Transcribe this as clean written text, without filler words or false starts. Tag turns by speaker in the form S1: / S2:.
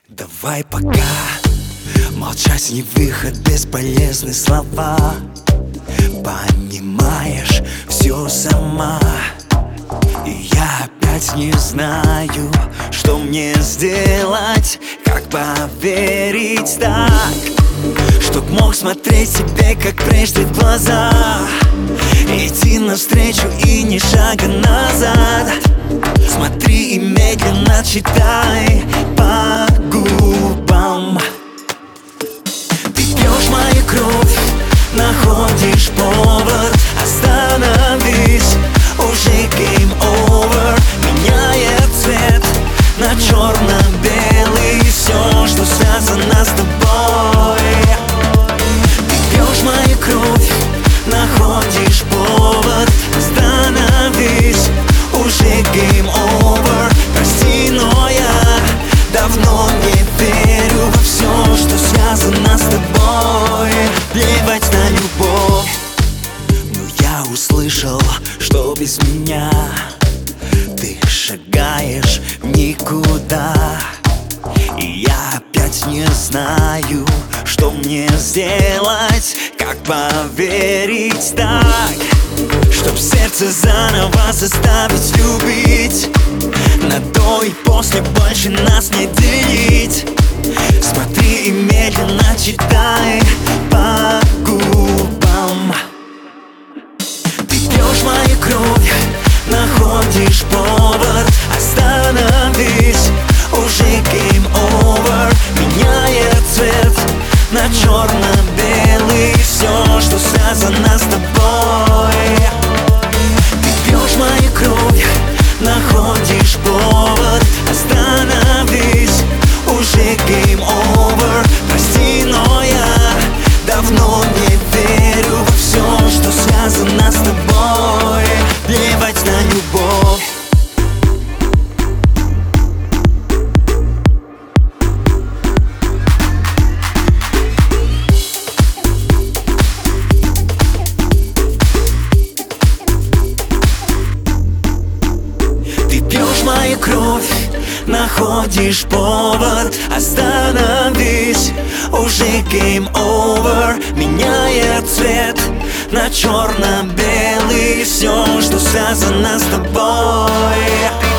S1: Давай пока молчать не выход, бесполезны слова. Понимаешь, все сама. И я опять не знаю, что мне сделать, как поверить так, чтоб мог смотреть тебе, как прежде, в глаза, идти навстречу и ни шага назад. Смотри и медленно читай по губам. Ты пьешь мою кровь, находишь повод. Остановись, уже game over. Меняет цвет на черно-белый. Все, что связано с тобой. Ты пьешь мою кровь, находишь повод. Остановись, уже game over. Прости, но я давно не верю во все, что связано с тобой. Плевать на любовь. Но я услышал, что без меня ты шагаешь в никуда. И я опять не знаю, что мне сделать, как поверить так, чтоб сердце заново заставить любить. На до и после больше нас не делить. Смотри и медленно читай по губам. Ты пьешь мою кровь, находишь повод. Остановись, уже game over. Меняет цвет на черно-белый. Все, что связано с тобой. Ты пьешь мою кровь, находишь повод. Остановись, уже game over. Прости, но я давно не верю во все, что связано с тобой. Плевать на любовь. Ты пьешь мою кровь, находишь повод. Остановись, уже game over. Меняет цвет на черно-белый. Все, что связано с тобой.